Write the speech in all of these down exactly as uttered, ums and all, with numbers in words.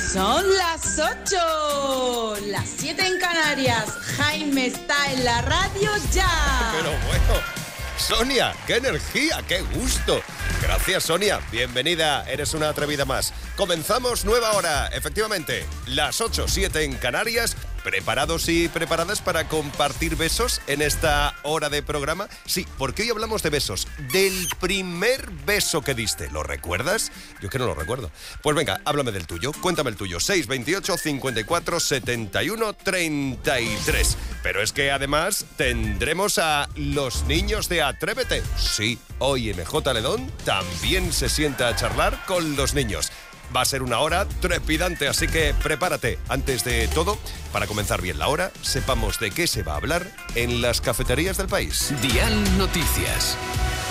Son las ocho, las siete en Canarias. Jaime está en la radio ya. Pero bueno, Sonia, qué energía, qué gusto. Gracias, Sonia. Bienvenida, eres una atrevida más. Comenzamos nueva hora, efectivamente, las ocho, siete en Canarias. ¿Preparados y preparadas para compartir besos en esta hora de programa? Sí, porque hoy hablamos de besos. Del primer beso que diste. ¿Lo recuerdas? Yo que no lo recuerdo. Pues venga, háblame del tuyo. Cuéntame el tuyo. seis veintiocho, cincuenta y cuatro, setenta y uno, treinta y tres. Pero es que además tendremos a los niños de Atrévete. Sí, hoy M J Ledón también se sienta a charlar con los niños. Va a ser una hora trepidante, así que prepárate. Antes de todo, para comenzar bien la hora, sepamos de qué se va a hablar en las cafeterías del país. Dial Noticias.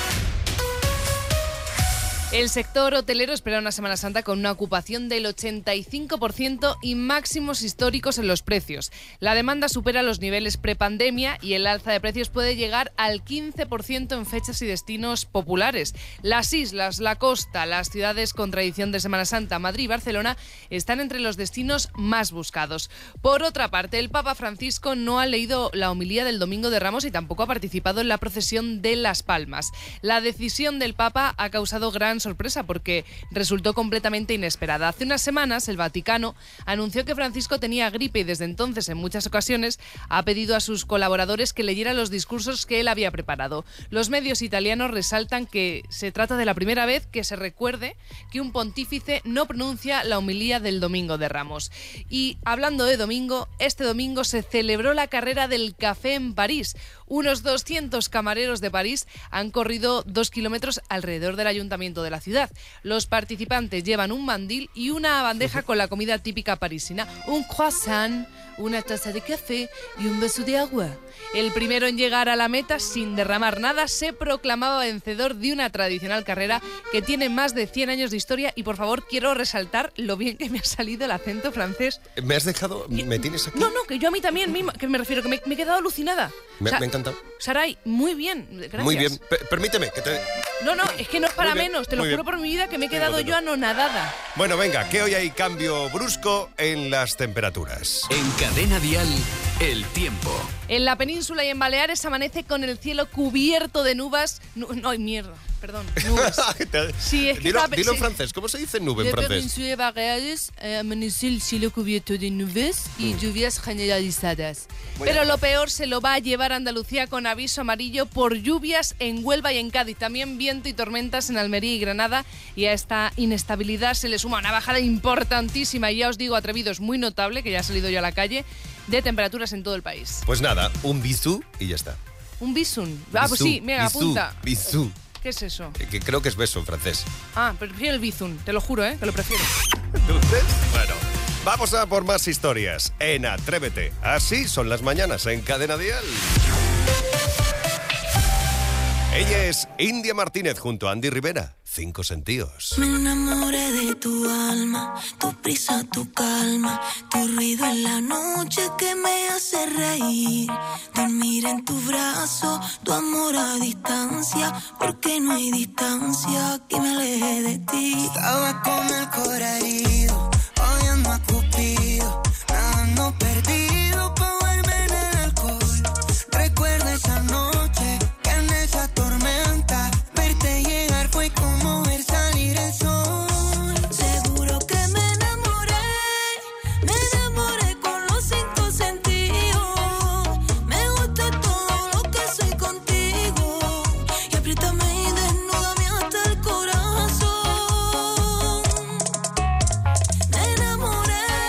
El sector hotelero espera una Semana Santa con una ocupación del ochenta y cinco por ciento y máximos históricos en los precios. La demanda supera los niveles prepandemia y el alza de precios puede llegar al quince por ciento en fechas y destinos populares. Las islas, la costa, las ciudades con tradición de Semana Santa, Madrid y Barcelona, están entre los destinos más buscados. Por otra parte, el Papa Francisco no ha leído la homilía del Domingo de Ramos y tampoco ha participado en la procesión de Las Palmas. La decisión del Papa ha causado gran sorpresa porque resultó completamente inesperada. Hace unas semanas el Vaticano anunció que Francisco tenía gripe y desde entonces en muchas ocasiones ha pedido a sus colaboradores que leyeran los discursos que él había preparado. Los medios italianos resaltan que se trata de la primera vez que se recuerde que un pontífice no pronuncia la homilía del Domingo de Ramos. Y hablando de domingo, este domingo se celebró la carrera del café en París. Unos doscientos camareros de París han corrido dos kilómetros alrededor del ayuntamiento de la ciudad. Los participantes llevan un mandil y una bandeja con la comida típica parisina, un croissant, una taza de café y un vaso de agua. El primero en llegar a la meta sin derramar nada se proclamaba vencedor de una tradicional carrera que tiene más de cien años de historia y por favor quiero resaltar lo bien que me ha salido el acento francés. ¿Me has dejado? ¿Me tienes aquí? No, no, que yo a mí también, misma, que me refiero, que me, me he quedado alucinada. Me, o sea, me ha encantado. Saray, muy bien, gracias. Muy bien, P- permíteme que te... No, no, es que no es para Muy bien, menos, te lo muy juro bien. por mi vida que me he quedado Muy bien. yo anonadada. Bueno, venga, que hoy hay cambio brusco en las temperaturas. En Cadena Dial, el tiempo. En la península y en Baleares amanece con el cielo cubierto de nubes. Nu- no, ay, mierda, perdón, nubes. Sí, es que dilo estaba- dilo en sí. francés, ¿cómo se dice nube en La francés? península y Baleares eh, amanece el cielo cubierto de nubes y lluvias generalizadas. Pero lo peor se lo va a llevar Andalucía con aviso amarillo por lluvias en Huelva y en Cádiz. También viento y tormentas en Almería y Granada. Y a esta inestabilidad se le suma una bajada importantísima, y ya os digo, atrevidos, muy notable, que ya ha salido yo a la calle, de temperaturas en todo el país. Pues nada, un bisú y ya está. Un bisun. Ah, pues Bisú, sí, mega, bisú, apunta. Bisú, ¿Qué es eso? eh, que creo que es beso en francés. Ah, prefiero el bizun, te lo juro, ¿eh? Que lo prefiero. Entonces, bueno, vamos a por más historias en Atrévete. Así son las mañanas en Cadena Dial. Ella es India Martínez junto a Andy Rivera. Cinco sentidos. Me enamoré de tu alma, tu prisa, tu calma, tu ruido en la noche que me hace reír. Dormir en tu brazo, tu amor a distancia, porque no hay distancia que me aleje de ti. Estaba con el corazón herido, oyendo a Cupido, nadando perdido pa' verme en el alcohol. Recuerdo esa noche que en esa tormenta verte llegar fue como ver salir el sol. Seguro que me enamoré, me enamoré con los cinco sentidos. Me gusta todo lo que soy contigo. Y apriétame y desnúdame hasta el corazón. Me enamoré.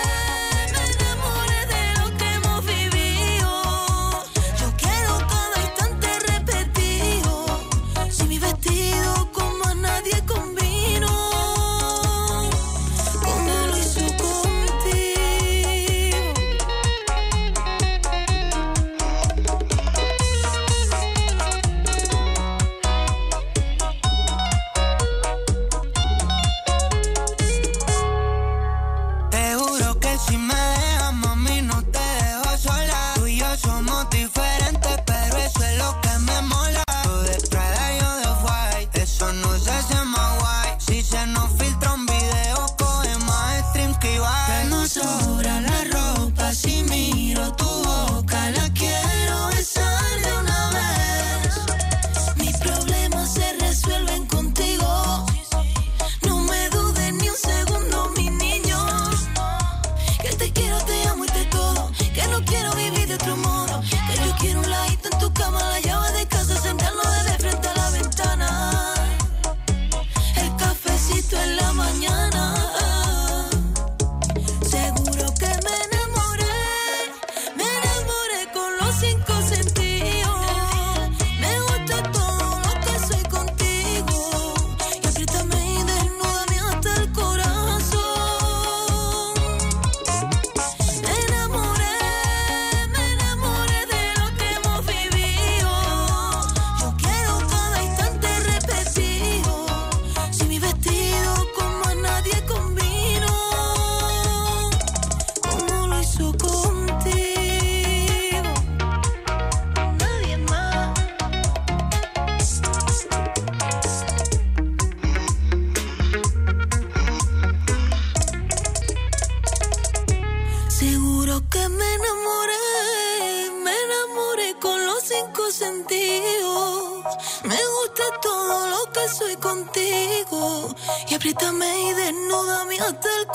frío. Me gusta todo lo que soy contigo. Y apriétame y desnúdame hasta el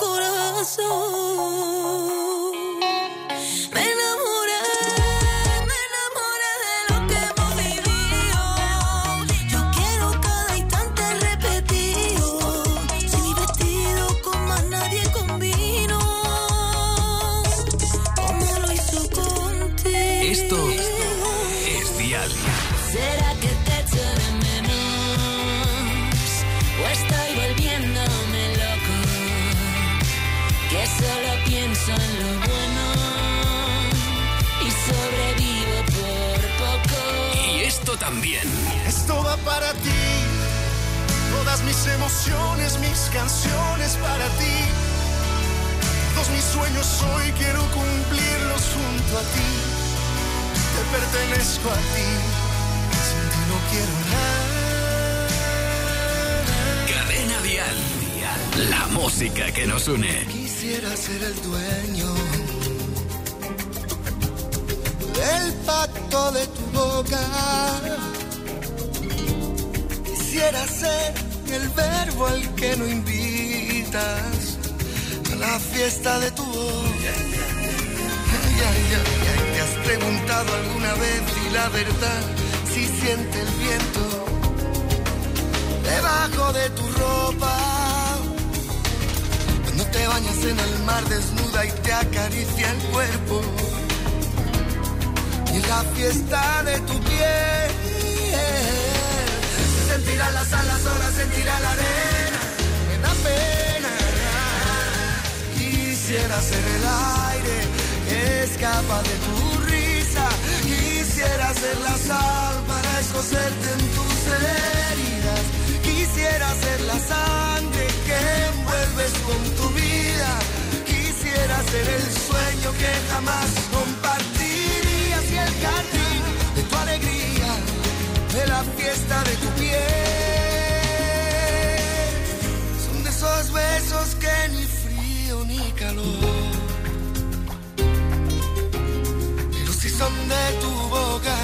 corazón. Me enamoré, me enamoré de lo que hemos vivido. Yo quiero cada instante repetido. Si mi vestido con más nadie combino, como lo hizo contigo. Esto es Dial. ¿Será que te echo de menos? ¿O estoy volviéndome loco? Que solo pienso en lo bueno y sobrevivo por poco. Y esto también. Esto va para ti. Todas mis emociones, mis canciones para ti. Todos mis sueños hoy quiero cumplirlos junto a ti. Te pertenezco a ti. Sin ti no quiero nada. Cadena Dial. La música que nos une. Quisiera ser el dueño del pacto de tu boca. Quisiera ser el verbo al que no invitas a la fiesta de tu voz. Ay, ay, ay, ay, ¿te has preguntado alguna vez si la verdad si siente el viento debajo de tu ropa? Cuando te bañas en el mar desnuda y te acaricia el cuerpo. Y en la fiesta de tu piel se sentirán las alas, olas, sentirá la arena. Me da pena. Quisiera ser el aire que escapa de tu risa. Quisiera ser la sal para escocerte en tus heridas. Quisiera ser la sangre que envuelves con tu vida. Quisiera ser el sueño que jamás compartirías y el jardín de tu alegría, de la fiesta de tu piel. Son de esos besos que ni frío ni calor, pero si son de tu boca,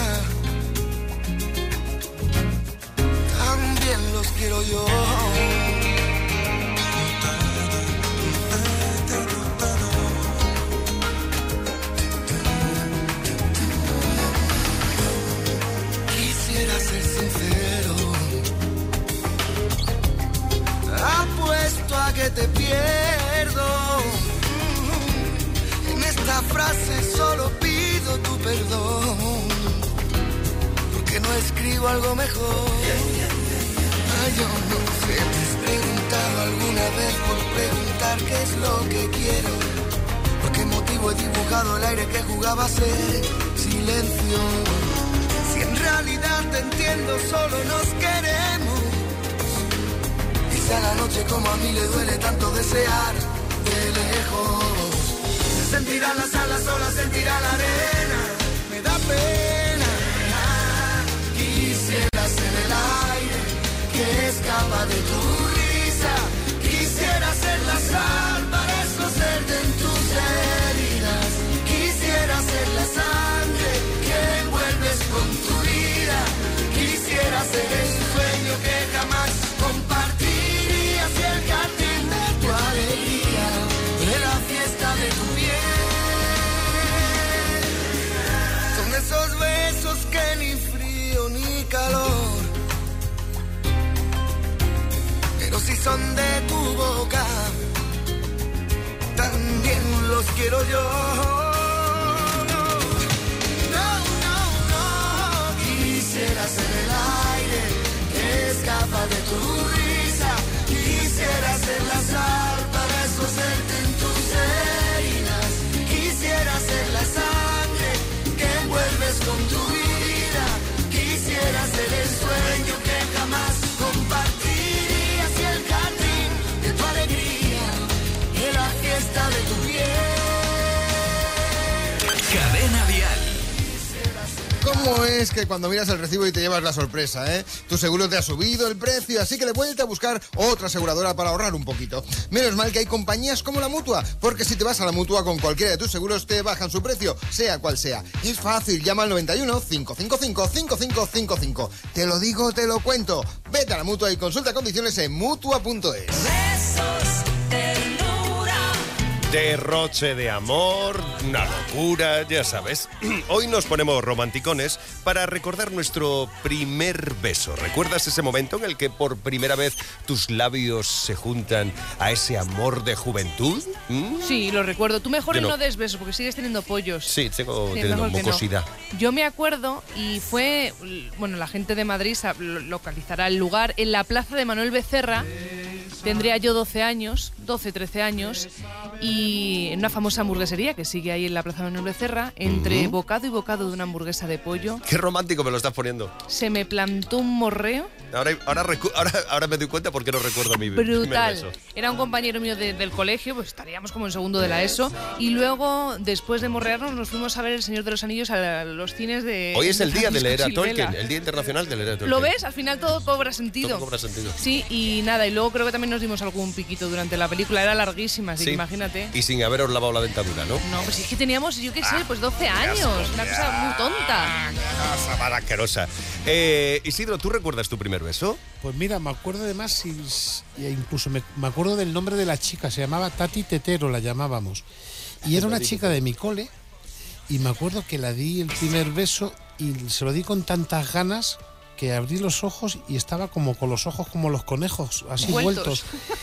también los quiero yo. Quisiera ser sincero, apuesto a que te pierdo. En esta frase solo pido tu perdón, porque no escribo algo mejor. Ay, yo no sé, ¿te has preguntado alguna vez por preguntar qué es lo que quiero? ¿Por qué motivo he dibujado el aire que jugaba a ser silencio? Si en realidad te entiendo, solo nos queremos. Quizá la noche como a mí le duele tanto desear de lejos. Se sentirán las alas, sola sentirá la arena. Me da pena. Quisiera ser el aire que escapa de tu risa. Quisiera ser la sal para escocerte en tus heridas. Quisiera ser la sangre que envuelves con tu vida. Quisiera ser el sueño que jamás compartirías y el jardín de tu alegría, de la fiesta de tu piel. Son esos besos que ni frío ni calor, pero si son de tu boca, también los quiero yo. No, no, no. Quisiera ser el aire que escapa de tu risa. Quisiera ser la sal para escocerte en tus heridas. Quisiera ser la sangre que envuelves con tu vida. Quisiera ser el sueño que jamás compartirías y el jardín de tu alegría, de la fiesta de tu piel. ¿Cómo es que cuando miras el recibo y te llevas la sorpresa, eh? Tu seguro te ha subido el precio, así que le vuelta a buscar otra aseguradora para ahorrar un poquito. Menos mal que hay compañías como la Mutua, porque si te vas a la Mutua con cualquiera de tus seguros te bajan su precio, sea cual sea. Es fácil, llama al noventa y uno, cinco cinco cinco, cinco cinco cinco cinco. Te lo digo, te lo cuento. Vete a la Mutua y consulta condiciones en mutua punto es. Derroche de amor, una locura, ya sabes. Hoy nos ponemos romanticones para recordar nuestro primer beso. ¿Recuerdas ese momento en el que por primera vez tus labios se juntan a ese amor de juventud? ¿Mm? Sí, lo recuerdo. Tú mejor Yo no. no des besos porque sigues teniendo pollos. Sí, tengo Sí, teniendo mejor que mucosidad. no. Yo me acuerdo y fue, bueno, la gente de Madrid sab- localizará el lugar en la plaza de Manuel Becerra. Tendría yo doce años, doce, trece años, y en una famosa hamburguesería que sigue ahí en la plaza de Manuel Becerra, entre Ujú. bocado y bocado de una hamburguesa de pollo, Qué romántico me lo estás poniendo. se me plantó un morreo Ahora, ahora, recu- ahora, ahora me doy cuenta porque no recuerdo mi primer brutal. beso. Era un compañero mío de- del colegio, pues estaríamos como en segundo de la ESO, y luego, después de morrearnos, nos fuimos a ver El Señor de los Anillos a la- los cines de... Hoy es el día de leer a Francisco Tolkien, Silvela. el Día Internacional de leer a Tolkien. ¿Lo ves? Al final todo cobra sentido. Todo cobra sentido. Sí, y nada, y luego creo que también nos dimos algún piquito durante la película, era larguísima, así Sí. que imagínate. Y sin haberos lavado la dentadura, ¿no? No, pues es que teníamos, yo qué sé, pues doce años, asco, una cosa muy tonta. Cosa más asquerosa. Eh, Isidro, ¿tú recuerdas tu primer beso? Pues mira, me acuerdo además, y, y incluso me, me acuerdo del nombre de la chica, se llamaba Tati Tetero, la llamábamos. Y era una chica de mi cole, y me acuerdo que la di el primer beso y se lo di con tantas ganas que abrí los ojos y estaba como con los ojos como los conejos, así Vueltos. vueltos.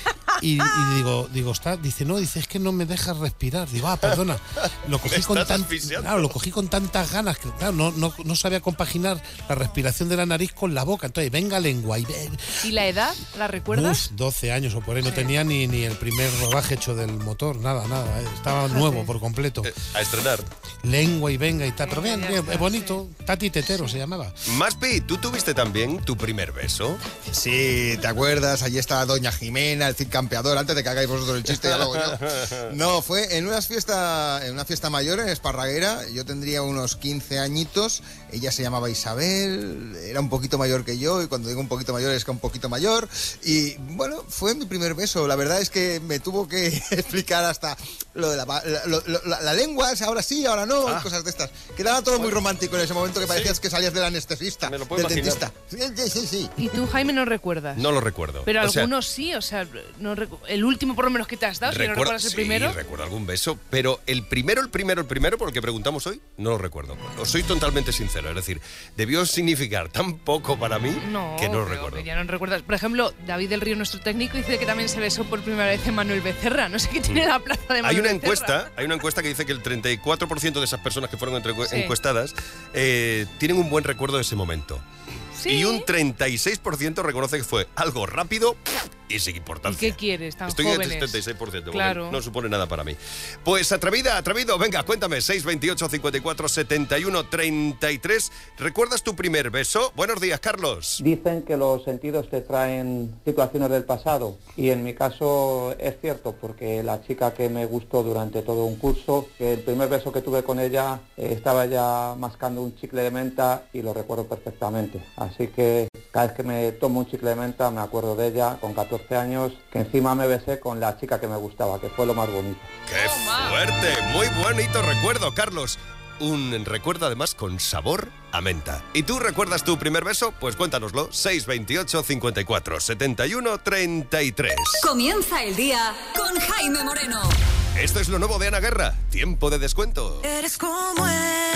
Y, y digo, digo, está, dice, no, dice, es que no me dejas respirar. Digo, ah, perdona. Lo cogí Me con estás tan- asfixiando. claro, lo cogí con tantas ganas que claro, no, no, no sabía compaginar la respiración de la nariz con la boca. Entonces, venga lengua y ven. ¿Y la edad? ¿La recuerdas? Uf, doce años o por ahí, no tenía ni, ni el primer rodaje hecho del motor, nada, nada, eh, estaba nuevo por completo. Eh, a estrenar. Lengua y venga y tal, pero bien, Ya bien, está. es bonito, Tati Tetero se llamaba. Maspi, ¿tú tuviste también tu primer beso? Sí, ¿te acuerdas? Allí estaba Doña Jimena, el Cid Campeador, antes de que hagáis vosotros el chiste, ya lo hago yo. No, fue en una fiesta, en una fiesta mayor en Esparraguera. Yo tendría unos quince añitos. Ella se llamaba Isabel, era un poquito mayor que yo, y cuando digo un poquito mayor es que un poquito mayor. Y bueno, fue mi primer beso. La verdad es que me tuvo que explicar hasta lo de la, la, lo- lo- la- la lengua, ahora sí, ahora no, Ah. y cosas de estas. Quedaba todo muy romántico en ese momento, que parecías que salías del anestesista, Me lo puedo del imaginar. dentista. Sí, sí, sí. ¿Y tú, Jaime, no recuerdas? No lo recuerdo. Pero O sea, algunos sí, o sea, no recu- el último por lo menos que te has dado, si no recuerdo- recuerdas el sí, primero. recuerdo algún beso, pero el primero, el primero, el primero, por el que preguntamos hoy, no lo recuerdo. Os soy totalmente sincero, es decir, debió significar tan poco para mí No, que no lo pero recuerdo. que ya no recuerdas. Por ejemplo, David del Río, nuestro técnico, dice que también se besó por primera vez en Manuel Becerra. No sé qué tiene la plaza de Manuel Hay una Becerra. encuesta, hay una encuesta que dice que el treinta y cuatro por ciento de esas personas que fueron entre- Sí. encuestadas eh, tienen un buen recuerdo de ese momento. Sí. Y un treinta y seis por ciento reconoce que fue algo rápido y sin ¿Y importancia. qué quieres? Tan Estoy en el jóvenes. setenta y seis por ciento, porque Claro. no supone nada para mí. Pues atrevida, atrevido, venga, cuéntame, seis veintiocho, cincuenta y cuatro, setenta y uno, treinta y tres. ¿Recuerdas tu primer beso? Buenos días, Carlos. Dicen que los sentidos te traen situaciones del pasado y en mi caso es cierto porque la chica que me gustó durante todo un curso, que el primer beso que tuve con ella eh, estaba ya mascando un chicle de menta y lo recuerdo perfectamente. Así que cada vez que me tomo un chicle de menta me acuerdo de ella con catorce años, que encima me besé con la chica que me gustaba, que fue lo más bonito. ¡Qué fuerte! Muy bonito recuerdo, Carlos. Un recuerdo además con sabor a menta. ¿Y tú recuerdas tu primer beso? Pues cuéntanoslo. seis veintiocho, cincuenta y cuatro, setenta y uno, treinta y tres. Comienza el día con Jaime Moreno. Esto es lo nuevo de Ana Guerra. Tiempo de descuento. Eres como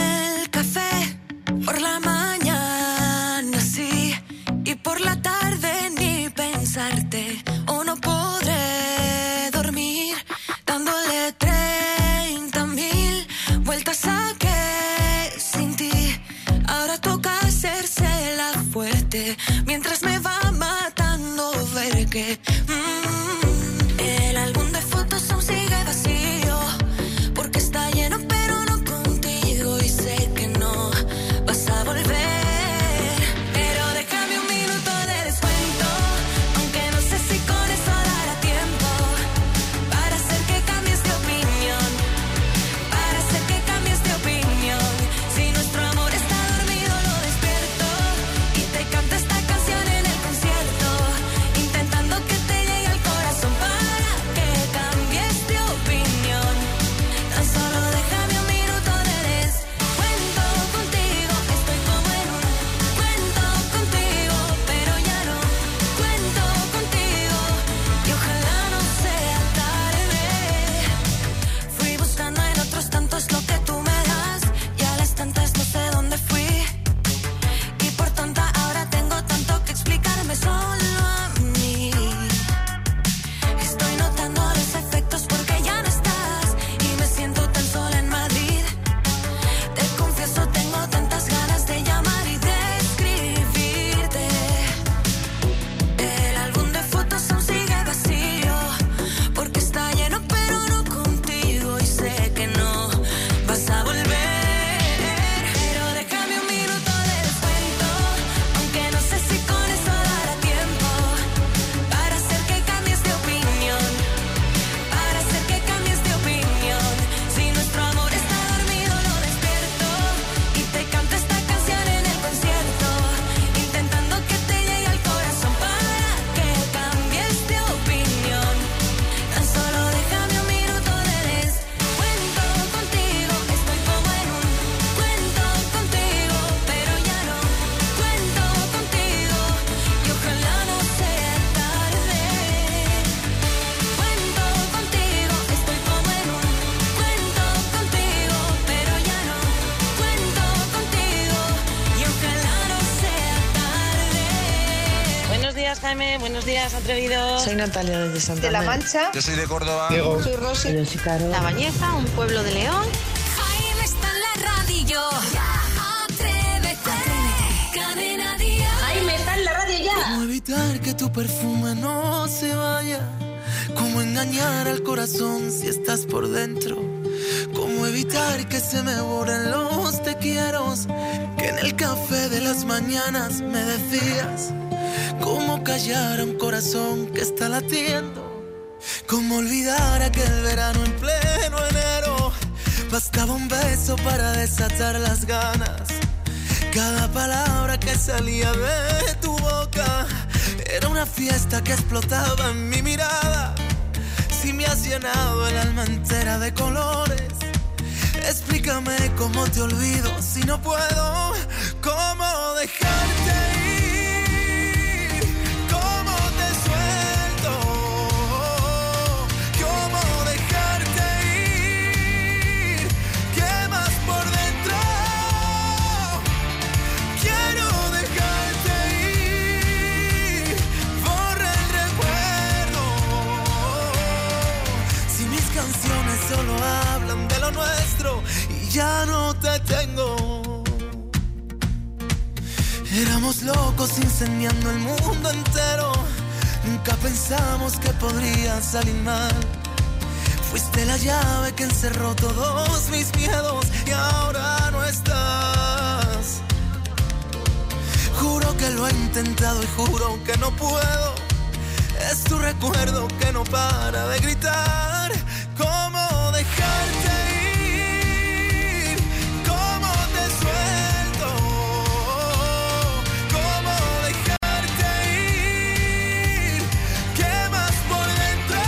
el café por la mañana, sí, y por la tarde ni pensarte, o no podré dormir dándole treinta mil vueltas a que sin ti ahora toca hacerse la fuerte mientras me va matando ver que mm, el álbum de fotos aún sigue vacío porque está lleno pero no contigo y sé que no vas a volver. Pero déjame un minuto de descuento, aunque no sé si con eso dará tiempo para hacer que cambies de opinión, para hacer que cambies de opinión. Si nuestro amor está dormido días, Jaime. Buenos días, atrevidos. Soy Natalia desde Santa De La Fe. Mancha. Yo soy de Córdoba. Diego. Soy Rosy. Yo soy Caro. La Bañeza, un pueblo de León. Jaime está en la radio. Atrévete. Cadena Dial. Jaime está en la radio ya. ¿Cómo evitar que tu perfume no se vaya? ¿Cómo engañar al corazón si estás por dentro? ¿Cómo evitar que se me borren los te quiero que en el café de las mañanas me decías? ¿Cómo callar a un corazón que está latiendo? ¿Cómo olvidar aquel verano en pleno enero? Bastaba un beso para desatar las ganas. Cada palabra que salía de tu boca era una fiesta que explotaba en mi mirada. Si me has llenado el alma entera de colores, explícame cómo te olvido si no puedo. ¿Cómo dejarte ir? ¿Cómo te suelto? ¿Cómo dejarte ir? ¿Qué más por dentro? Quiero dejarte ir. Borra el recuerdo. Si mis canciones solo hablan de lo nuestro y ya no te tengo. Éramos locos incendiando el mundo entero. Nunca pensamos que podría salir mal. Fuiste la llave que encerró todos mis miedos y ahora no estás. Juro que lo he intentado y juro que no puedo. Es tu recuerdo que no para de gritar. ¿Cómo dejarte ir? ¿Cómo te suelto? ¿Cómo dejarte ir? ¿Qué más por dentro?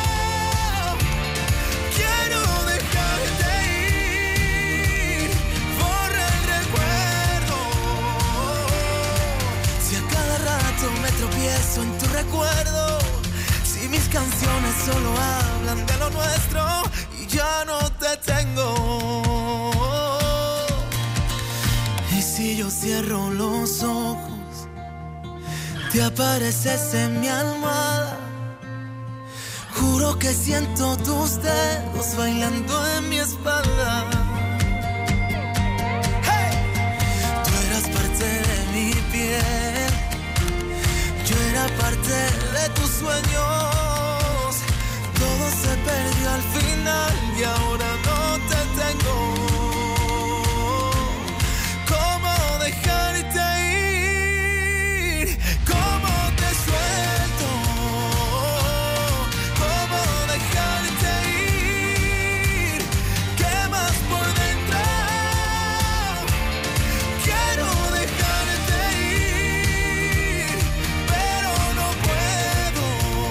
Quiero dejarte ir. Borra el recuerdo. Si a cada rato me tropiezo en tu recuerdo, si mis canciones solo hablan de lo nuestro y ya no te tengo. Y si yo cierro los ojos, te apareces en mi almohada. Juro que siento tus dedos bailando en mi espalda. ¡Hey! Tú eras parte de mi piel, yo era parte de tus sueños. Todo se perdió al final y ahora no te tengo. ¿Cómo dejarte ir? ¿Cómo te suelto? ¿Cómo dejarte ir? ¿Qué más por dentro? Quiero dejarte ir, pero no puedo.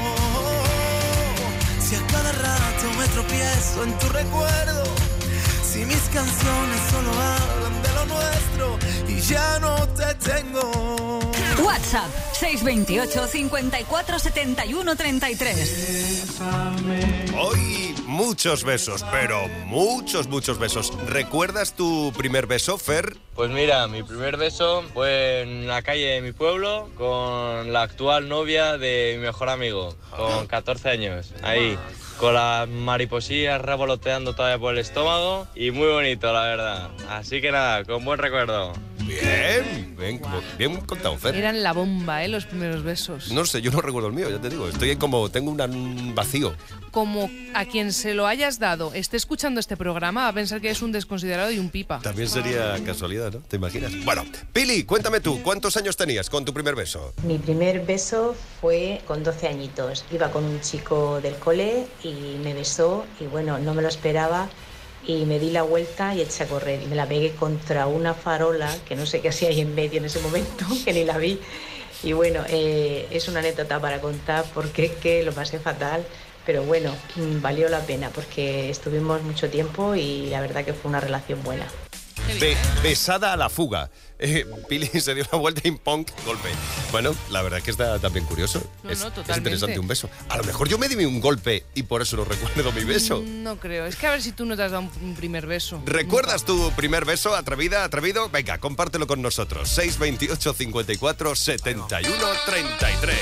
Si a cada rato me tropiezo en tu recuerdo, si mis canciones solo hablan de lo nuestro y ya no te tengo. WhatsApp seis dos ocho, cincuenta y cuatro, setenta y uno, treinta y tres. Hoy muchos besos, pero muchos, muchos besos. ¿Recuerdas tu primer beso, Fer? Pues mira, mi primer beso fue en la calle de mi pueblo con la actual novia de mi mejor amigo, con catorce años, ahí, con las mariposillas revoloteando todavía por el estómago y muy bonito, la verdad. Así que nada, con buen recuerdo. Bien, bien, bien contado, Fer. Eran la bomba, ¿eh? Los primeros besos. No sé, yo no recuerdo el mío, ya te digo. Estoy como, tengo una- un vacío. Como a quien se lo hayas dado esté escuchando este programa, va a pensar que es un desconsiderado y un pipa. También sería casualidad, ¿no? ¿Te imaginas? Bueno, Pili, cuéntame tú, ¿cuántos años tenías con tu primer beso? Mi primer beso fue con doce añitos. Iba con un chico del cole y me besó y bueno, no me lo esperaba y me di la vuelta y eché a correr. Y me la pegué contra una farola, que no sé qué hacía ahí en medio en ese momento, que ni la vi. Y bueno, eh, es una anécdota para contar porque es que lo pasé fatal. Pero bueno, valió la pena porque estuvimos mucho tiempo y la verdad que fue una relación buena. Be- besada a la fuga. Eh, Pili se dio una vuelta y pong, golpe. Bueno, la verdad es que está también curioso. No, es, no, es totalmente. interesante un beso. A lo mejor yo me di un golpe y por eso no recuerdo mi beso. No creo. Es que a ver si tú no te has dado un, un primer beso. ¿Recuerdas tu primer beso, atrevida, atrevido? Venga, compártelo con nosotros. seis veintiocho, cincuenta y cuatro, setenta y uno, treinta y tres.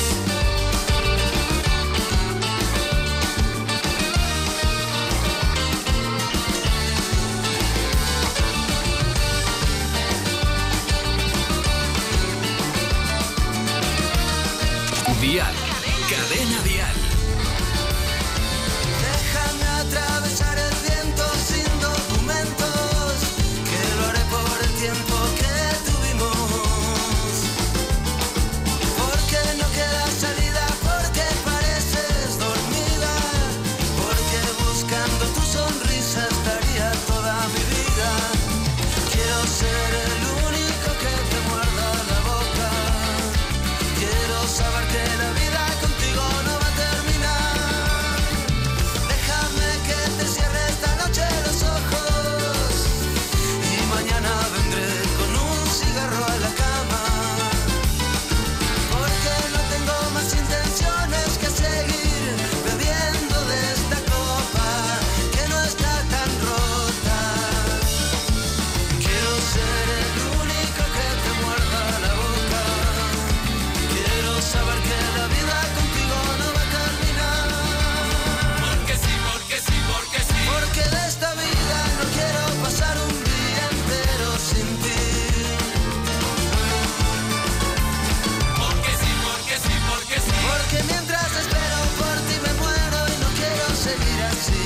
Dial. Cadena Dial. Déjame atravesar el viento sin documentos, que lo haré por el tiempo que tuvimos. Porque no queda salida, porque pareces dormida, porque buscando tu sonrisa estaría toda mi vida. Quiero ser el único que te muerda la boca. Quiero saber que la vida contigo no va a terminar. Déjame que te cierre esta noche los ojos y mañana vendré con un cigarro a la cama. Porque no tengo más intenciones que seguir bebiendo de esta copa que no está tan rota. Quiero ser el único que te muerda la boca. Quiero saber que la vida contigo no va a terminar. Porque sí, porque sí, porque sí. Porque de esta vida no quiero pasar un día entero sin ti. Porque sí, porque sí, porque sí. Porque mientras espero por ti me muero y no quiero seguir así.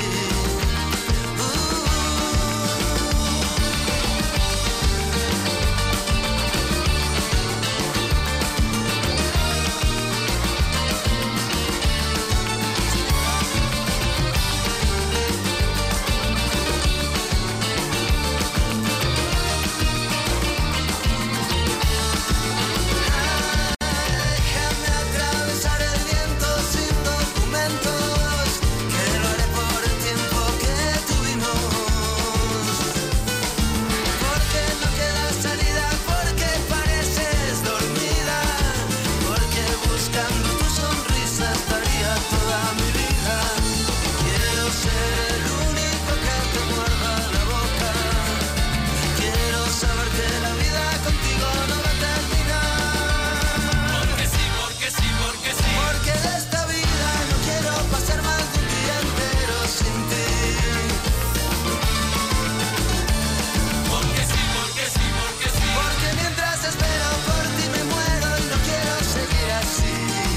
Déjame atravesar el viento sin documentos, que lo haré por el tiempo que tuvimos. Porque no queda salida, porque pareces dormida, porque buscando tu sonrisa estaría toda mi vida. Quiero ser el único que te muerda la boca. Quiero saber que la vida contigo no va a terminar. Porque sí, porque sí, porque sí. Porque de esta vida no quiero pasar más de un día entero sin ti. Porque sí, porque sí, porque sí. Porque mientras espero por ti me muero y no quiero seguir así.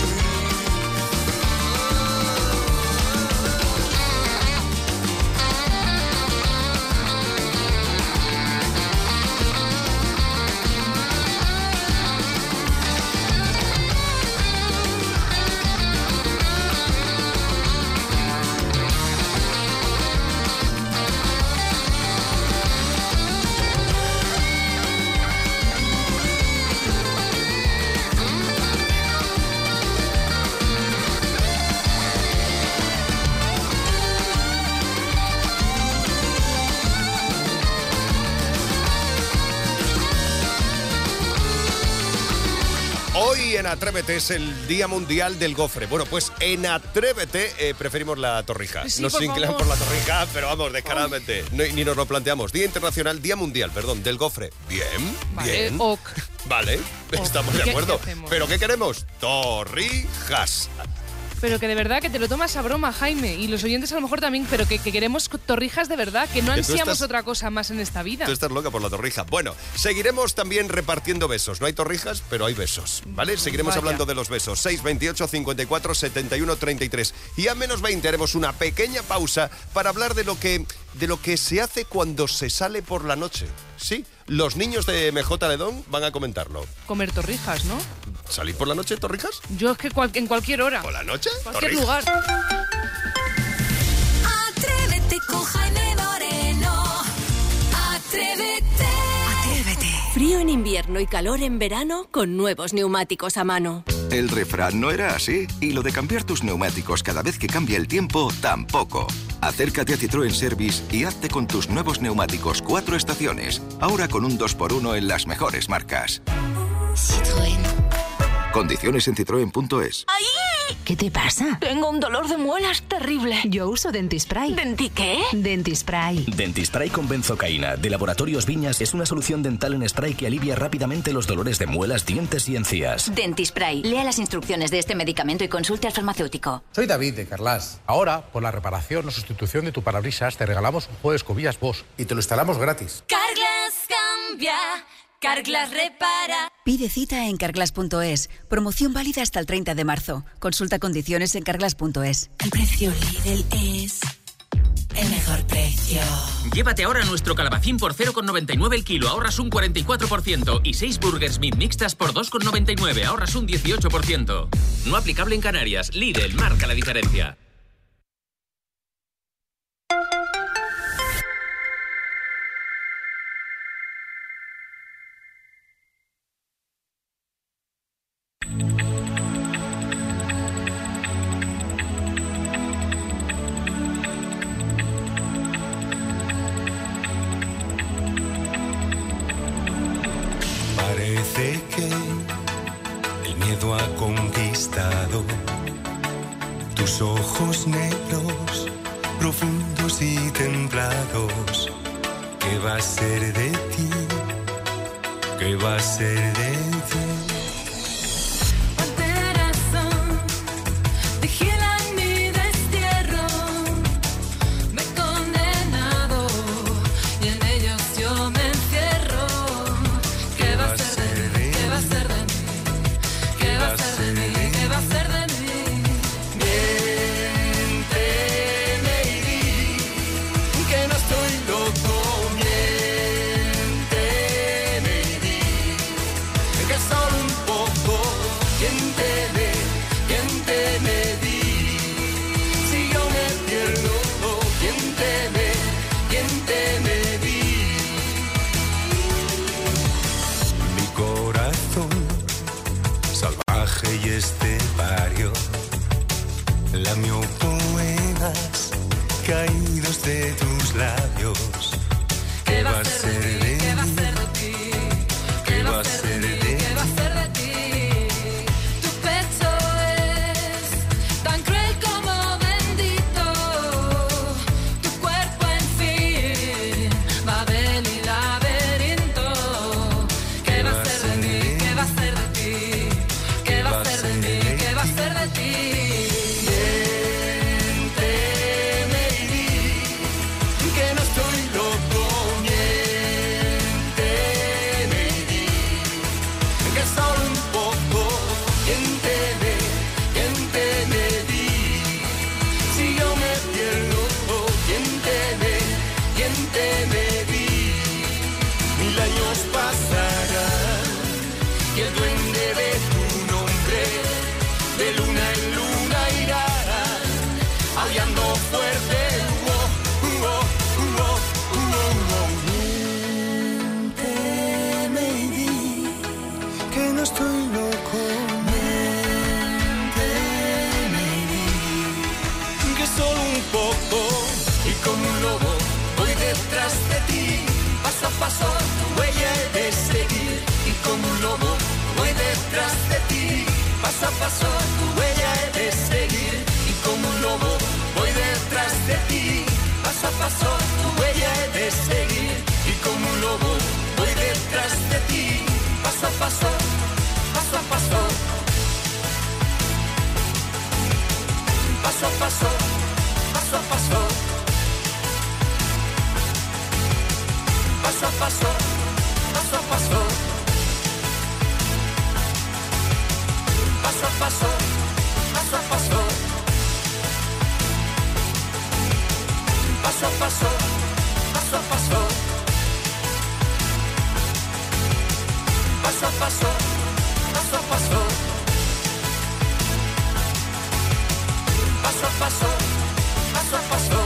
Hoy en Atrévete es el Día Mundial del Gofre. Bueno, pues en Atrévete eh, preferimos la torrija. Sí, nos por inclinamos favor. por la torrija, pero vamos, descaradamente. No, ni nos lo planteamos. Día Internacional, Día Mundial, perdón, del Gofre. Bien, Vale, bien. ok. Vale, estamos ¿Qué- de qué acuerdo. hacemos? ¿Pero qué queremos? Torrijas. Pero que de verdad que te lo tomas a broma, Jaime. Y los oyentes a lo mejor también, pero que, que queremos torrijas de verdad, que no Que tú ansiamos estás- otra cosa más en esta vida. Tú estás loca por la torrija. Bueno, seguiremos también repartiendo besos. No hay torrijas, pero hay besos, ¿vale? Seguiremos Vaya. hablando de los besos. seis veintiocho, cincuenta y cuatro, setenta y uno, treinta y tres. Y a menos veinte haremos una pequeña pausa para hablar de lo que, de lo que se hace cuando se sale por la noche. Sí, los niños de M J Ledón van a comentarlo. Comer torrijas, ¿no? ¿Salir por la noche, torrijas? Yo es que cual- en cualquier hora. ¿Por la noche? Cualquier Torrijas. lugar. Atrévete con Jaime Moreno. Atrévete. Atrévete. Frío en invierno y calor en verano con nuevos neumáticos a mano. El refrán no era así, y lo de cambiar tus neumáticos cada vez que cambia el tiempo tampoco. Acércate a Citroën Service y hazte con tus nuevos neumáticos cuatro estaciones, ahora con un dos por uno en las mejores marcas. Citroën. Condiciones en citroen punto es. ¡Ay! ¿Qué te pasa? Tengo un dolor de muelas terrible. Yo uso Dentispray. ¿Denti qué? Dentispray. Dentispray con benzocaína de Laboratorios Viñas es una solución dental en spray que alivia rápidamente los dolores de muelas, dientes y encías. Dentispray. Lea las instrucciones de este medicamento y consulte al farmacéutico. Soy David de Carlas. Ahora, por la reparación o sustitución de tu parabrisas, te regalamos un juego de escobillas Bosch y te lo instalamos gratis. Carglass cambia. Carglass repara. Pide cita en carglass punto es. Promoción válida hasta el treinta de marzo. Consulta condiciones en carglass punto es. El precio Lidl es el mejor precio. Llévate ahora nuestro calabacín por cero coma noventa y nueve el kilo, ahorras un cuarenta y cuatro por ciento. Y seis Burgers Meat mixtas por dos coma noventa y nueve, ahorras un dieciocho por ciento. No aplicable en Canarias. Lidl marca la diferencia. Parece que el miedo ha conquistado tus ojos negros, profundos y templados. ¿Qué va a ser de ti? ¿Qué va a ser de ti? Lamió poemas caídos de tus labios. ¿Qué va a ser de ti? ¿Qué va a ser de ti? ¿Qué va a ser de ti? ¿Qué va a ser de ti? Tu pecho es tan cruel como bendito. Tu cuerpo en fin, Babel y laberinto. ¿Qué va a ser de ti? ¿Qué va a ser de ti? ¿Qué va a ser de ti? ¿Qué va a ser de ti? Paso, tu huella he de seguir y como un lobo voy detrás de ti. Paso a paso, tu huella he de seguir y como un lobo voy detrás de ti. Paso a paso, tu huella he de seguir y como un lobo voy detrás de ti. Paso a paso, paso a paso, paso a paso, paso a paso. Paso a paso, paso a paso, paso a paso, paso a paso, paso a paso, paso a paso, paso a paso, paso a paso, paso a paso, paso a paso.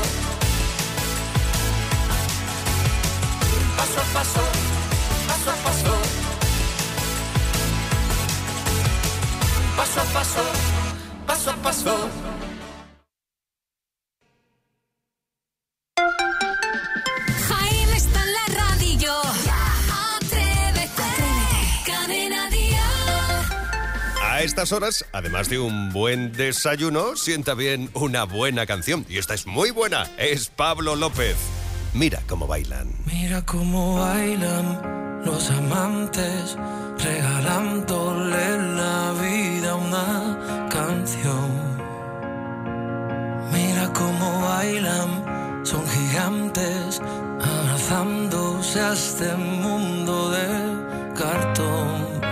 Paso a paso, paso a paso. paso a paso, paso a paso. Jaime está en la radio. Atrévete, Cadena Dial. A estas horas, además de un buen desayuno, sienta bien una buena canción. Y esta es muy buena, es Pablo López. Mira cómo bailan. Mira cómo bailan los amantes, regalándole la vida a una canción. Mira cómo bailan, son gigantes, abrazándose a este mundo de cartón.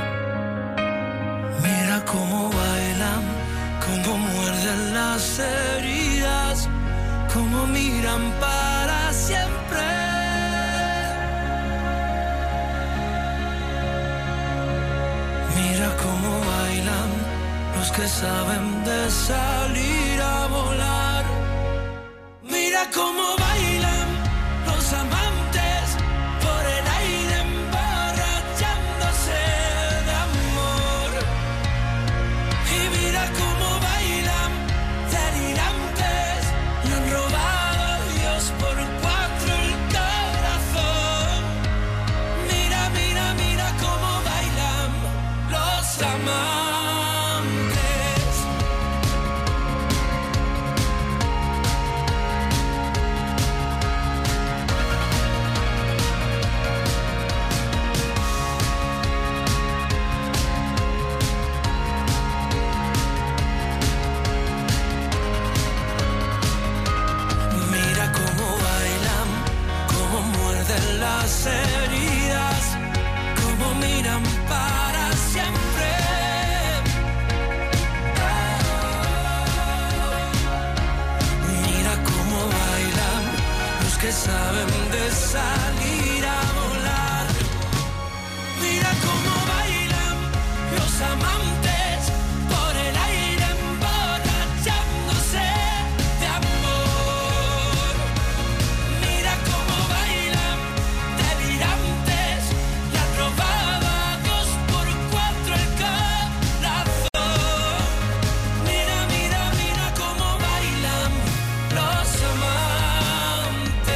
Mira cómo bailan, cómo muerden las heridas, cómo miran para siempre. Mira cómo bailan los que saben de salir a volar. Mira cómo bailan los amantes por el aire emborrachándose de amor. Y mira cómo bailan delirantes, le han robado a Dios por cuatro el corazón. Mira, mira, mira cómo bailan los amantes. Mira cómo bailan, cómo muerden las heridas, cómo miran para siempre. Mira cómo bailan los que saben de salir a volar. Mira cómo bailan los amantes por el aire emborrachándose de amor. Mira cómo bailan delirantes, le han robado a Dios por cuatro el corazón. Mira, mira, mira cómo bailan los amantes.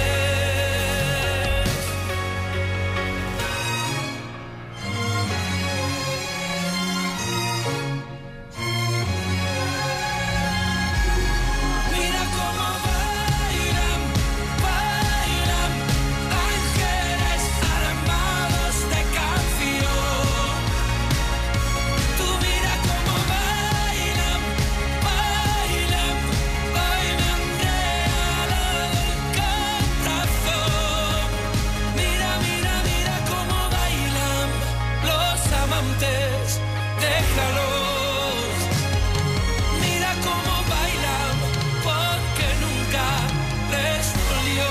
Mira cómo bailan, bailan ángeles armados de canción. Tú mira cómo bailan, bailan, bailan regalado el corazón. Mira, mira, mira cómo bailan los amantes, déjalos. Mira cómo bailan porque nunca les dolió.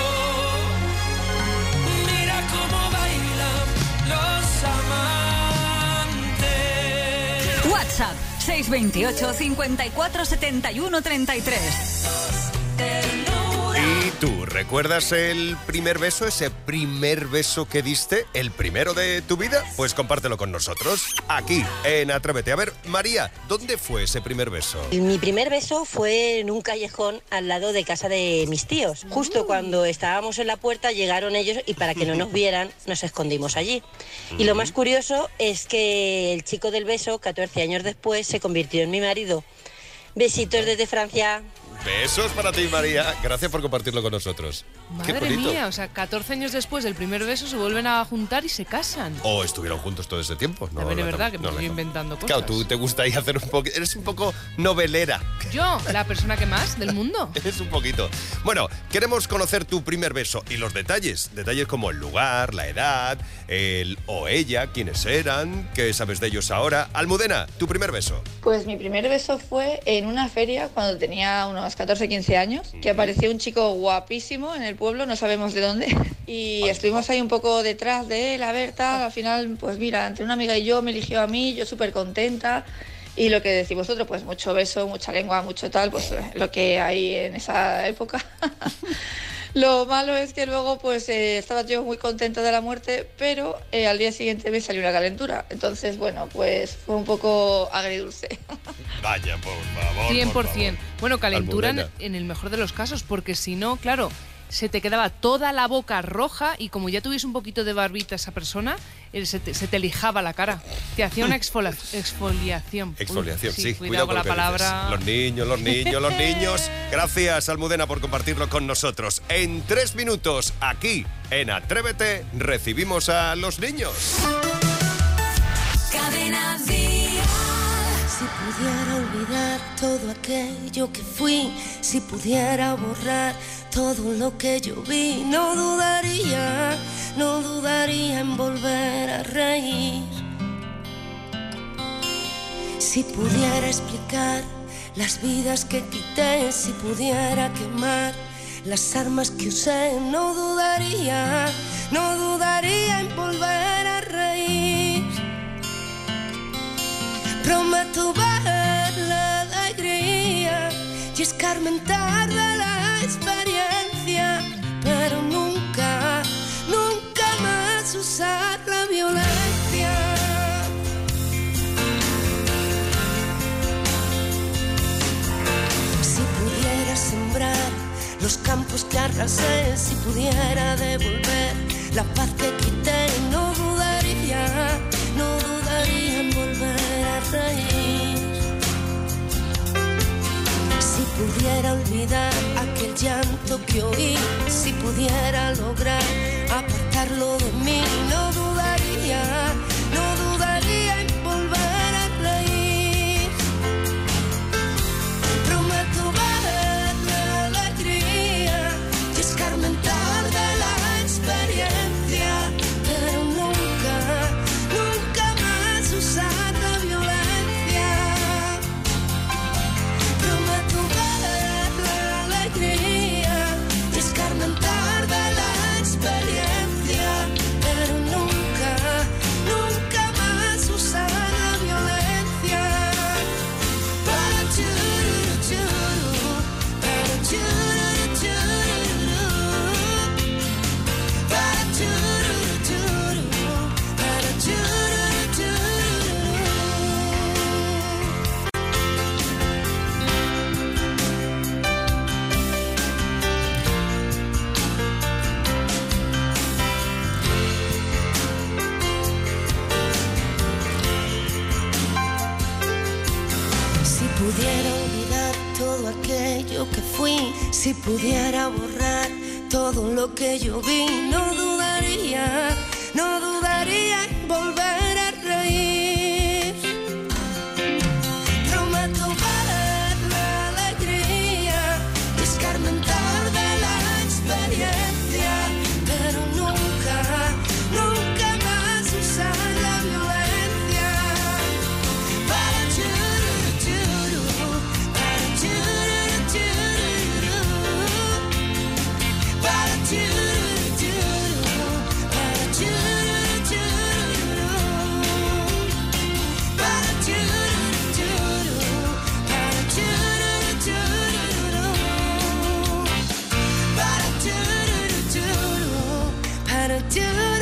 Mira cómo bailan los amantes. WhatsApp seis veintiocho, cincuenta y cuatro, setenta y uno, treinta y tres. ¿Y tú recuerdas el primer beso, ese primer beso que diste, el primero de tu vida? Pues compártelo con nosotros, aquí en Atrévete. A ver, María, ¿dónde fue ese primer beso? Mi primer beso fue en un callejón al lado de casa de mis tíos. Justo cuando estábamos en la puerta llegaron ellos y para que no nos vieran nos escondimos allí. Y lo más curioso es que el chico del beso, catorce años después, se convirtió en mi marido. Besitos desde Francia. Besos para ti, María. Gracias por compartirlo con nosotros. Qué Madre bonito. mía, o sea, catorce años después del primer beso se vuelven a juntar y se casan. O estuvieron juntos todo ese tiempo. No, A ver, no, es verdad que no, me no, estoy no. inventando cosas. Claro, tú te gusta ahí hacer un poco... Eres un poco novelera. Yo, la persona que más del mundo. Eres un poquito. Bueno, queremos conocer tu primer beso y los detalles. Detalles como el lugar, la edad, el o ella, quiénes eran, qué sabes de ellos ahora. Almudena, tu primer beso. Pues mi primer beso fue en una feria cuando tenía unos catorce, quince años, que apareció un chico guapísimo en el pueblo, no sabemos de dónde, y estuvimos ahí un poco detrás de él, a ver, tal, al final, pues mira, entre una amiga y yo me eligió a mí, yo súper contenta, y lo que decís vosotros, pues mucho beso, mucha lengua, mucho tal, pues lo que hay en esa época. Lo malo es que luego pues eh, estaba yo muy contenta de la muerte, pero eh, al día siguiente me salió una calentura. Entonces, bueno, pues fue un poco agridulce. Vaya, por favor. cien por ciento. Por favor. Bueno, calentura en, Almudena. en el mejor de los casos, porque si no, claro, se te quedaba toda la boca roja y como ya tuviese un poquito de barbita esa persona, eh, se te, se te lijaba la cara. Te hacía una exfolia- exfoliación. Exfoliación, Uy, sí, cuidado con la lo que palabra. dices. Los niños, los niños, los niños. Gracias, Almudena, por compartirlo con nosotros. En tres minutos, aquí, en Atrévete, recibimos a los niños. Cadena Dial. Si pudiera olvidar todo aquello que fui, si pudiera borrar todo lo que yo vi, no dudaría, no dudaría en volver a reír. Si pudiera explicar las vidas que quité, si pudiera quemar las armas que usé, no dudaría, no dudaría en volver a reír. Prometo ver la alegría y escarmentar de la experiencia, pero nunca, nunca más usar la violencia. Si pudiera sembrar los campos que arrasé, si pudiera devolver la paz que quité, no dudaría, no dudaría en volver a reír. Si pudiera olvidar aquel llanto que oí, si pudiera lograr apartarlo de mí, no dudaría, no dudaría en volver a reír. Prometo ver la alegría y escarmentar de la experiencia, pero nunca, nunca más usar la violencia. Prometo ver la alegría y escarmentar de la experiencia, pero nunca, nunca más usar la violencia. Para churu, churu, para churu, churu, para churu, churu, para churu, churu. Si pudiera olvidar todo aquello que fui, si pudiera borrar todo lo que yo vi, no dudaría, no dudaría en volver a reír. Prometo ver la alegría y escarmentar de la experiencia, pero nunca, nunca más usar la violencia. Para churu, churu, para churu, churu, para churu, churu, para churu, churu, para churu, churu, para churu, churu, para churu, churu, para churu, churu.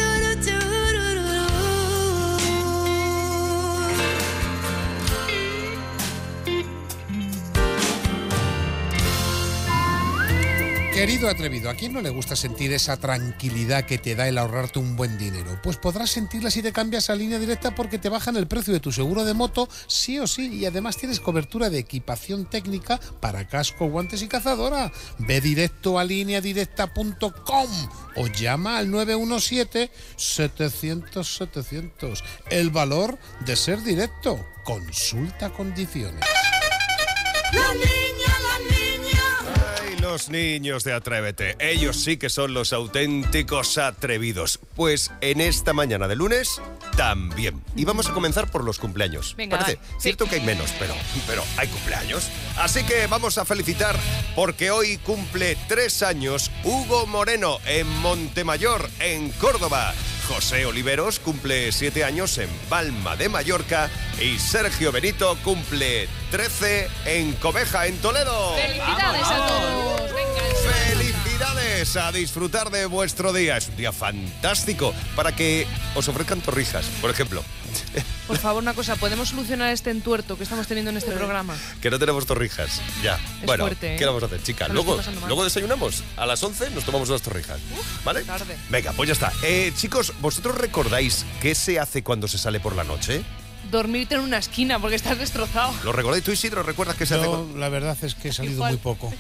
Querido atrevido, ¿a quién no le gusta sentir esa tranquilidad que te da el ahorrarte un buen dinero? Pues podrás sentirla si te cambias a Línea Directa, porque te bajan el precio de tu seguro de moto sí o sí, y además tienes cobertura de equipación técnica para casco, guantes y cazadora. Ve directo a línea directa punto com o llama al nueve uno siete, setecientos, setecientos. El valor de ser directo. Consulta condiciones. La niña, la niña. Ay, los niños de Atrévete. Ellos sí que son los auténticos atrevidos. Pues en esta mañana de lunes, también. Y vamos a comenzar por los cumpleaños. Venga, Parece va. cierto Sí. que hay menos, pero, pero hay cumpleaños. Así que vamos a felicitar porque hoy cumple tres años Hugo Moreno en Montemayor, en Córdoba. José Oliveros cumple siete años en Palma de Mallorca y Sergio Benito cumple trece en Cobeja, en Toledo. ¡Felicidades a todos! Venga, ¡Felicidades! jueves, a disfrutar de vuestro día. Es un día fantástico para que os ofrezcan torrijas, por ejemplo. Por favor, una cosa, ¿podemos solucionar este entuerto que estamos teniendo en este programa? Que no tenemos torrijas, ya. Es bueno, fuerte, ¿eh? ¿qué vamos a hacer, chica? Me lo Luego, estoy pasando mal. luego desayunamos. A las once nos tomamos unas torrijas. Uf, ¿Vale? tarde. Venga, pues ya está. Eh, chicos, ¿vosotros recordáis qué se hace cuando se sale por la noche? Dormirte en una esquina porque estás destrozado. ¿Lo recordáis tú, Isidro? ¿Recuerdas qué se hace? Yo, cuando- la verdad es que he salido Igual. muy poco.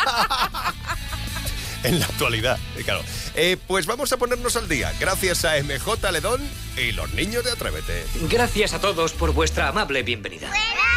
En la actualidad, eh, claro. Eh, pues vamos a ponernos al día. Gracias a M J Ledón y los niños de Atrévete. Gracias a todos por vuestra amable bienvenida.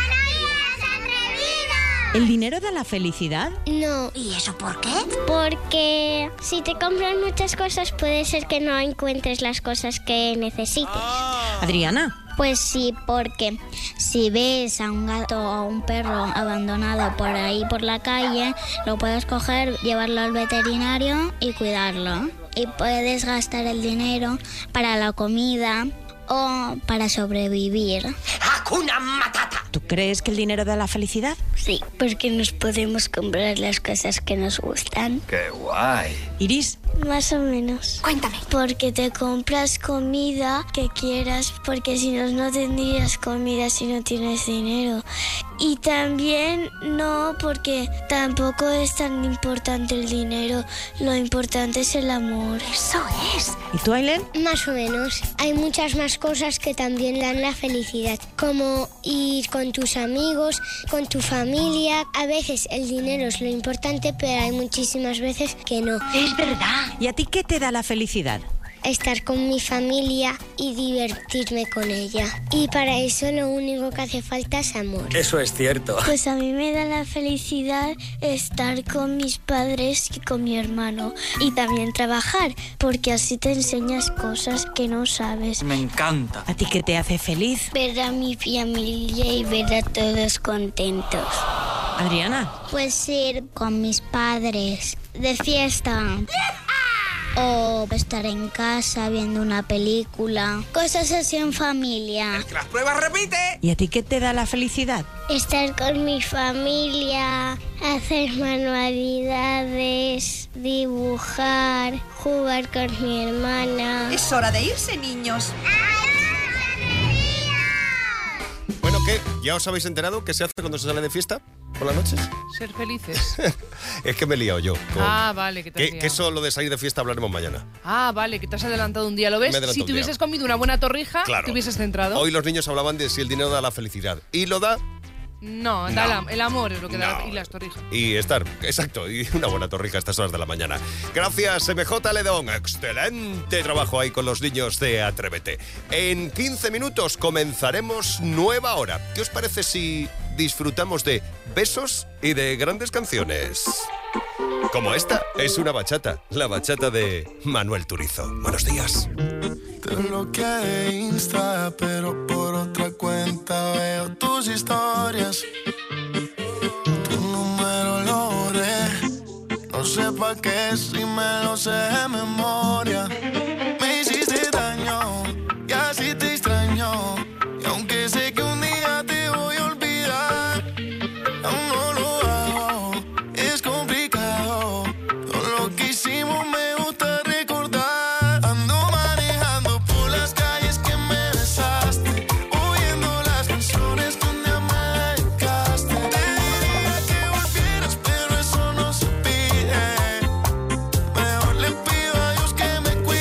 ¿El dinero da la felicidad? No. ¿Y eso por qué? Porque si te compran muchas cosas puede ser que no encuentres las cosas que necesites. Adriana. Pues sí, porque si ves a un gato o a un perro abandonado por ahí por la calle, lo puedes coger, llevarlo al veterinario y cuidarlo. Y puedes gastar el dinero para la comida o para sobrevivir. ¡Hakuna Matata! ¿Tú crees que el dinero da la felicidad? Sí, porque nos podemos comprar las cosas que nos gustan. ¡Qué guay! Iris. Más o menos. Cuéntame. Porque te compras comida que quieras, porque si no, no tendrías comida si no tienes dinero. Y también no, porque tampoco es tan importante el dinero. Lo importante es el amor. Eso es. ¿Y tú, Aileen? Más o menos. Hay muchas más cosas que también dan la felicidad, como ir con tus amigos, con tu familia. A veces el dinero es lo importante, pero hay muchísimas veces que no. Es verdad. ¿Y a ti qué te da la felicidad? Estar con mi familia y divertirme con ella. Y para eso lo único que hace falta es amor. Eso es cierto. Pues a mí me da la felicidad estar con mis padres y con mi hermano. Y también trabajar, porque así te enseñas cosas que no sabes. Me encanta. ¿A ti qué te hace feliz? Ver a mi familia y ver a todos contentos. Adriana. Pues ir con mis padres de fiesta. O estar en casa viendo una película. Cosas así en familia. ¡Las pruebas repite! ¿Y a ti qué te da la felicidad? Estar con mi familia, hacer manualidades, dibujar, jugar con mi hermana. Es hora de irse, niños. Bueno, ¿qué? ¿Ya os habéis enterado qué se hace cuando se sale de fiesta por las noches? Ser felices. Es que me he liado yo. con- Ah, vale, que te has Que, liado. que eso, lo de salir de fiesta, hablaremos mañana. Ah, vale, que te has adelantado un día. ¿Lo ves? Me he adelantado Si un te día. hubieses comido una buena torrija, Claro. te hubieses centrado. Hoy los niños hablaban de si el dinero da la felicidad. Y lo da. No, da No. la- el amor es lo que da No. y las torrijas. Y estar, exacto, y una buena torrija a estas horas de la mañana. Gracias, M J Ledón. Excelente trabajo ahí con los niños de Atrévete. En quince minutos comenzaremos nueva hora. ¿Qué os parece si disfrutamos de besos y de grandes canciones? Como esta, es una bachata, la bachata de Manuel Turizo. Buenos días. Te bloqueé de Insta, pero por otra cuenta veo tus historias. Tu número lo borré, no sé pa' qué si me lo sé de memoria. Me hiciste daño y así te extraño. Y aunque sé que un día te voy a olvidar, aún no lo hago, es complicado. Todo lo que hicimos me gusta recordar. Ando manejando por las calles que me besaste, oyendo las canciones que un día me dedicaste. Te diría que volvieras, pero eso no se pide. Mejor le pido a Dios que me cuide.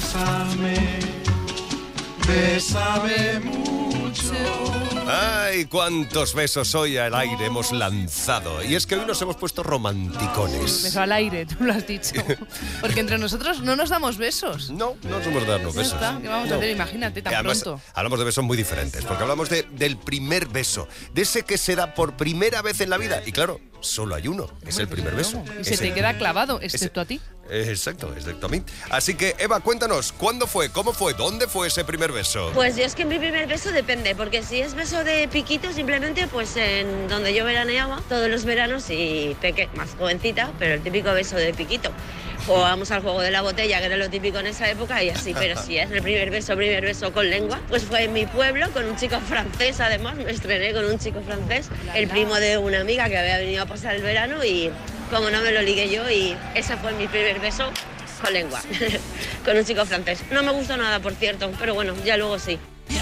bésame, bésame mucho. Ay, cuántos besos hoy al aire hemos lanzado. Y es que hoy nos hemos puesto romanticones. Beso al aire, tú lo has dicho. Porque entre nosotros no nos damos besos. No, no somos darnos Ya besos. está, ¿qué vamos No. a hacer? Imagínate, tan Y además, pronto. hablamos de besos muy diferentes, porque hablamos de, del primer beso, de ese que se da por primera vez en la vida. Y claro, solo hay uno, es el primer beso. Y se Ese- te queda clavado, excepto a ti. Eh, Exacto, excepto a mí. Así que, Eva, cuéntanos, ¿cuándo fue? ¿Cómo fue? ¿Dónde fue ese primer beso? Pues yo es que mi primer beso depende, porque si es beso de piquito, simplemente pues en donde yo veraneaba todos los veranos y peque, más jovencita, pero el típico beso de piquito. Jugábamos al juego de la botella, que era lo típico en esa época, y así, pero si es el primer beso, primer beso con lengua, pues fue en mi pueblo, con un chico francés, además, me estrené con un chico francés, el primo de una amiga que había venido a pasar el verano, y como no me lo ligué yo, y ese fue mi primer beso con lengua, con un chico francés. No me gustó nada, por cierto, pero bueno, ya luego sí.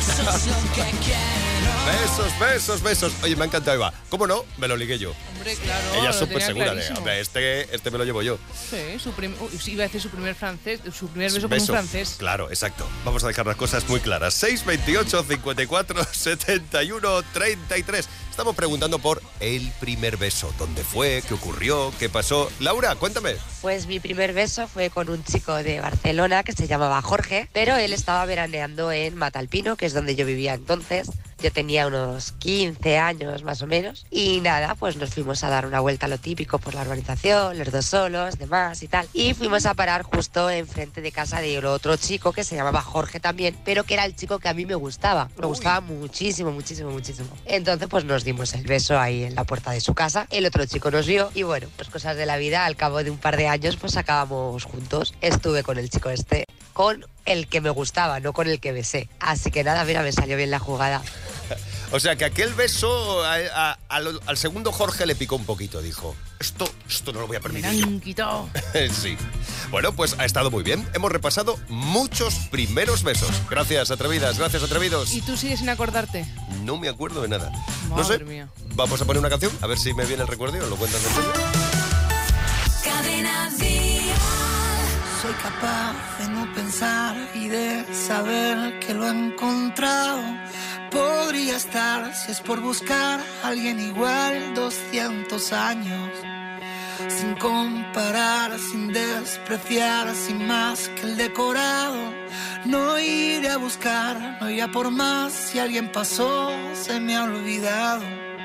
Besos, besos, besos. Oye, me ha encantado, Eva. ¿Cómo no? Me lo ligué yo. Hombre, claro. Ella es lo súper tenía segura de, clarísimo. hombre, este, este me lo llevo yo. Sí, su prim- uy, sí, iba a decir su primer francés, su primer beso, Beso. con un francés. Claro, exacto. Vamos a dejar las cosas muy claras. seis veintiocho, cincuenta y cuatro, setenta y uno, treinta y tres. Estamos preguntando por el primer beso. ¿Dónde fue? ¿Qué ocurrió? ¿Qué pasó? Laura, cuéntame. Pues mi primer beso fue con un chico de Barcelona que se llamaba Jorge, pero él estaba veraneando en Matalpino, que es donde yo vivía entonces. Yo tenía unos quince años más o menos. Y nada, pues nos fuimos a dar una vuelta a lo típico por la urbanización, los dos solos, demás y tal. Y fuimos a parar justo enfrente de casa de otro chico que se llamaba Jorge también, pero que era el chico que a mí me gustaba. Me gustaba muchísimo, muchísimo, muchísimo. Entonces pues nos dimos el beso ahí en la puerta de su casa. El otro chico nos vio y bueno, pues cosas de la vida. Al cabo de un par de años pues acabamos juntos. Estuve con el chico este, con el que me gustaba, no con el que besé. Así que nada, mira, me salió bien la jugada. O sea, que aquel beso a- a- al, al segundo Jorge le picó un poquito. Dijo, esto, esto no lo voy a permitir. Me han quitado. Sí. Bueno, pues ha estado muy bien. Hemos repasado muchos primeros besos. Gracias, atrevidas. Gracias, atrevidos. ¿Y tú sigues sin acordarte? No me acuerdo de nada. no Madre sé. mía. Vamos a poner una canción, a ver si me viene el recuerdo y os lo cuentas en serio. Cadena Dial. Soy capaz de no pensar y de saber que lo he encontrado. Podría estar, si es por buscar a alguien igual, doscientos años. Sin comparar, sin despreciar, sin más que el decorado. No iré a buscar, no iré a por más. Si alguien pasó, se me ha olvidado.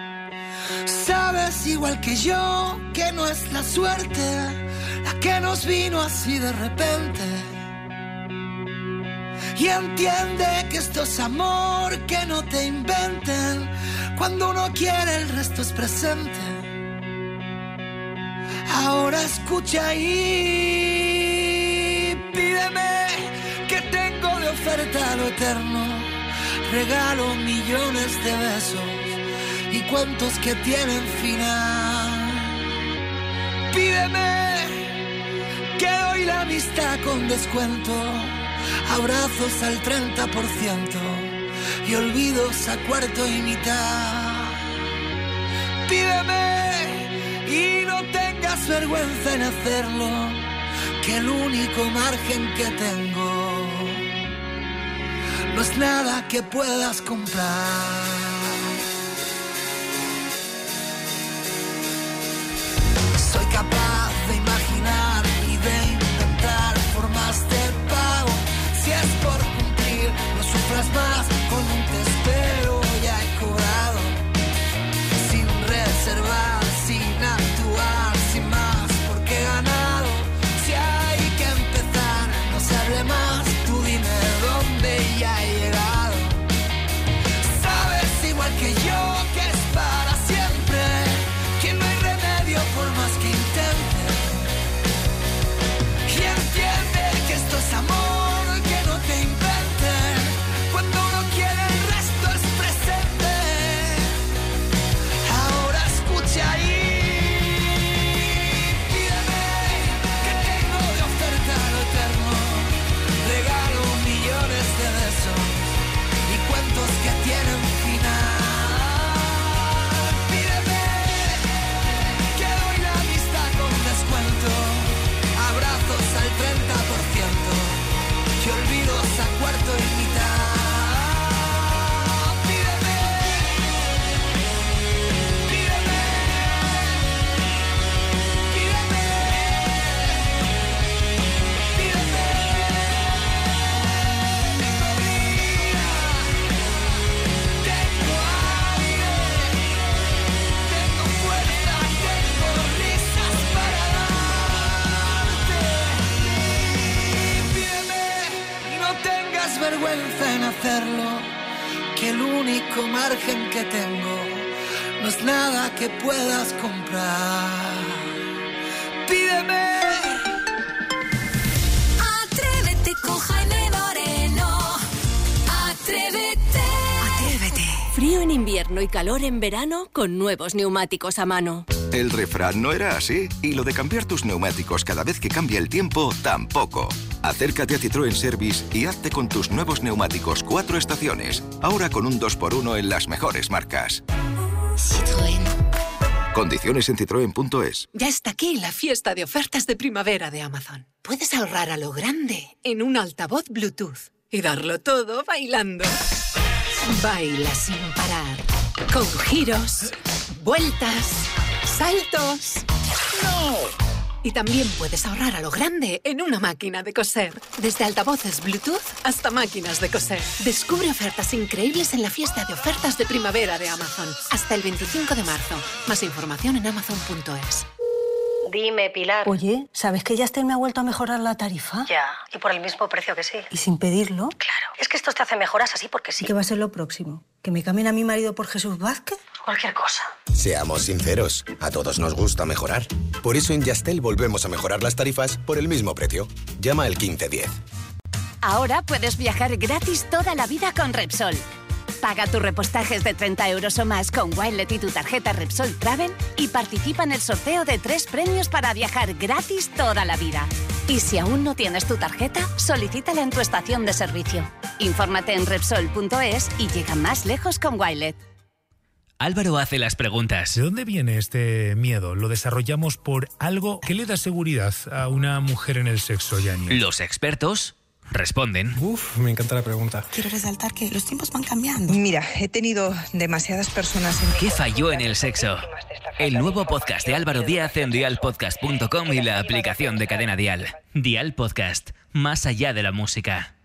Sabes igual que yo que no es la suerte la que nos vino así de repente. Y entiende que esto es amor, que no te inventen. Cuando uno quiere el resto es presente. Ahora escucha y pídeme que tengo de oferta lo eterno. Regalo millones de besos y cuentos que tienen final. Pídeme que doy la amistad con descuento, abrazos al treinta por ciento y olvidos a cuarto y mitad. Pídeme y no tengas vergüenza en hacerlo, que el único margen que tengo no es nada que puedas comprar. Soy capaz de imaginar y de inventar formas de pago. Si es por cumplir, no sufras más. Con un te espero ya he cobrado. Sin reservar, sin actuar, sin más, porque he ganado. Si hay que empezar, no se hable más. Tú dime dónde ya he llegado. Sabes vergüenza en hacerlo, que el único margen que tengo no es nada que puedas comprar. Pídeme. Atrévete con Jaime Moreno. Atrévete. Atrévete. Frío en invierno y calor en verano con nuevos neumáticos a mano. El refrán no era así, y lo de cambiar tus neumáticos cada vez que cambia el tiempo, tampoco. Acércate a Citroën Service y hazte con tus nuevos neumáticos cuatro estaciones, ahora con un dos por uno en las mejores marcas. Citroën. Condiciones en citroen punto es. Ya está aquí la fiesta de ofertas de primavera de Amazon. Puedes ahorrar a lo grande en un altavoz Bluetooth y darlo todo bailando. Baila sin parar, con giros, vueltas, saltos. ¡No! Y también puedes ahorrar a lo grande en una máquina de coser. Desde altavoces Bluetooth hasta máquinas de coser. Descubre ofertas increíbles en la fiesta de ofertas de primavera de Amazon. Hasta el veinticinco de marzo. Más información en amazon punto es. Dime, Pilar. Oye, ¿sabes que Yastel me ha vuelto a mejorar la tarifa? Ya, y por el mismo precio que sí. ¿Y sin pedirlo? Claro, es que estos te hacen mejoras así porque sí. ¿Y qué va a ser lo próximo? ¿Que me cambien a mi marido por Jesús Vázquez? Cualquier cosa. Seamos sinceros, a todos nos gusta mejorar. Por eso en Yastel volvemos a mejorar las tarifas por el mismo precio. Llama al quince diez. Ahora puedes viajar gratis toda la vida con Repsol. Paga tus repostajes de treinta euros o más con Wilet y tu tarjeta Repsol Travel y participa en el sorteo de tres premios para viajar gratis toda la vida. Y si aún no tienes tu tarjeta, solicítala en tu estación de servicio. Infórmate en Repsol punto es y llega más lejos con Wilet. Álvaro hace las preguntas. ¿De dónde viene este miedo? ¿Lo desarrollamos por algo que le da seguridad a una mujer en el sexo, Yani? Los expertos responden. Uf, me encanta la pregunta. Quiero resaltar que los tiempos van cambiando. Mira, he tenido demasiadas personas en... ¿Qué falló en el sexo? El nuevo podcast de Álvaro Díaz en dial podcast punto com y la aplicación de Cadena Dial. Dial Podcast, más allá de la música.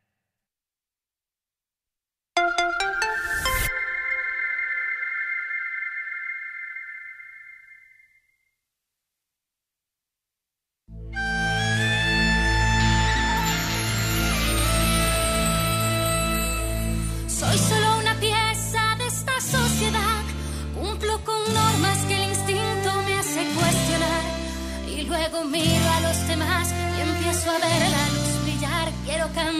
Soy solo una pieza de esta sociedad. Cumplo con normas que el instinto me hace cuestionar. Y luego miro a los demás y empiezo a ver la luz brillar. Quiero cambiar.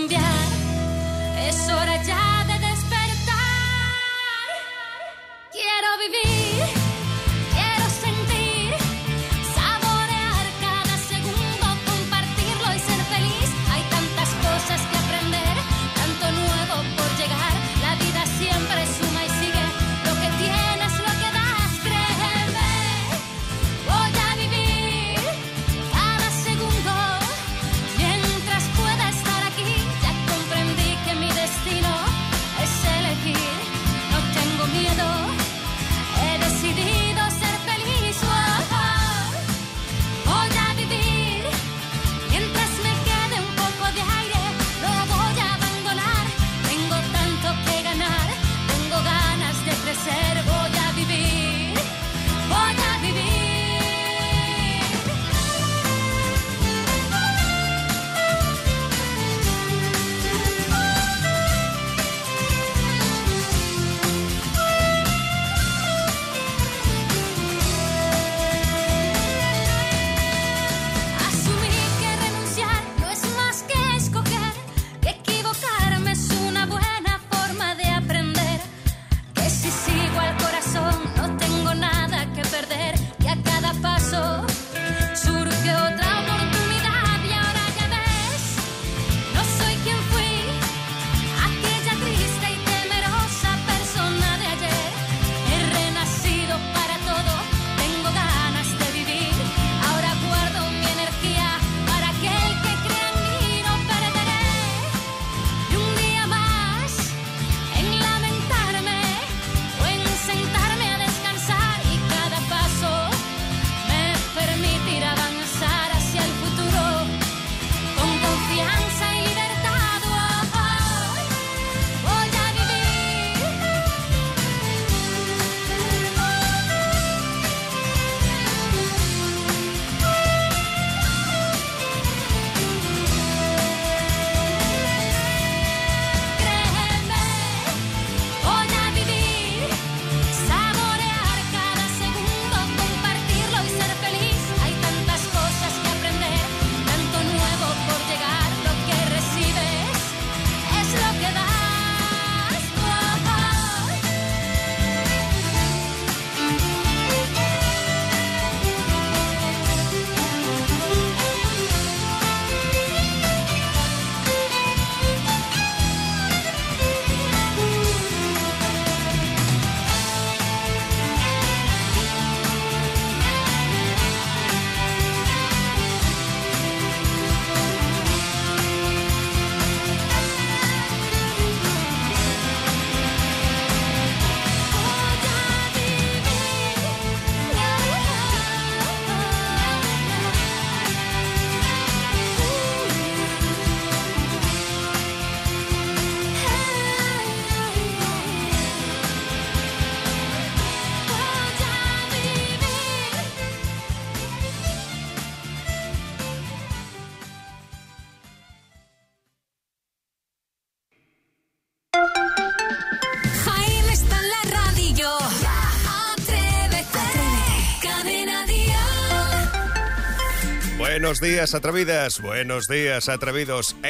Buenos días, atrevidas. Buenos días, atrevidos.